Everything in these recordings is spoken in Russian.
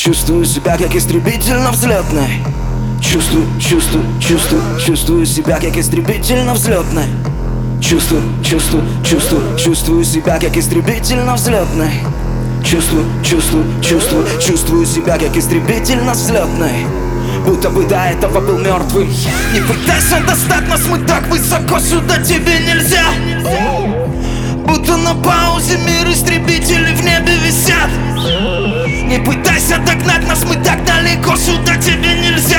Чувствую себя как истребитель на взлетной. Чувствую себя как истребитель на взлетной. Чувствую себя как истребитель на взлетной. Чувствую себя как истребитель на взлетной. Будто бы до этого был мертвый. Не пытайся достать нас, мы так высоко, сюда тебе нельзя. Будто на паузе мир, истребители в небе висят. Не пытайся догнать нас, мы так далеко, сюда тебе нельзя.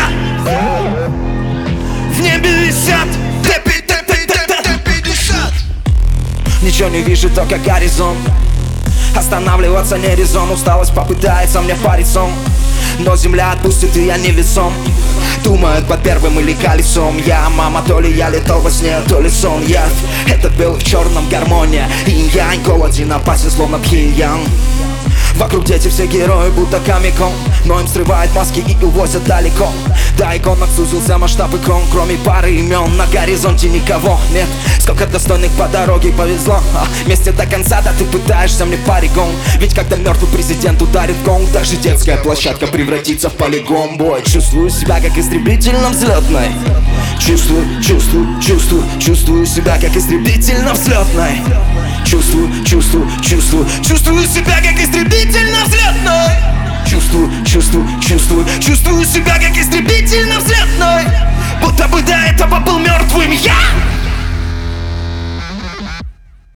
В небе висят Т-50. Ничего не вижу, только горизонт. Останавливаться не резон. Усталость попытается мне парить сон, но земля отпустит, и я невесом. Думают под первым или колесом. Я, мама, то ли я летал во сне, то ли сон. Я, этот белый в черном гармония. Инь-янь, голоден, опасен, словно пхеньян. Вокруг дети все герои, будто комикон, но им срывают маски и увозят далеко. Да, иконок сузился масштаб икон. Кроме пары имен на горизонте никого нет. Сколько достойных по дороге повезло, вместе до конца, да ты пытаешься мне паригон. Ведь когда мертвый президент ударит гонг, даже детская площадка превратится в полигон. Бой, чувствую себя как истребитель на взлетной. Чувствую себя как истребитель на взлетной. Чувствую себя как истребитель на взлетной. Чувствую себя как истребитель на взлетной. Будто бы до этого был мертвым я.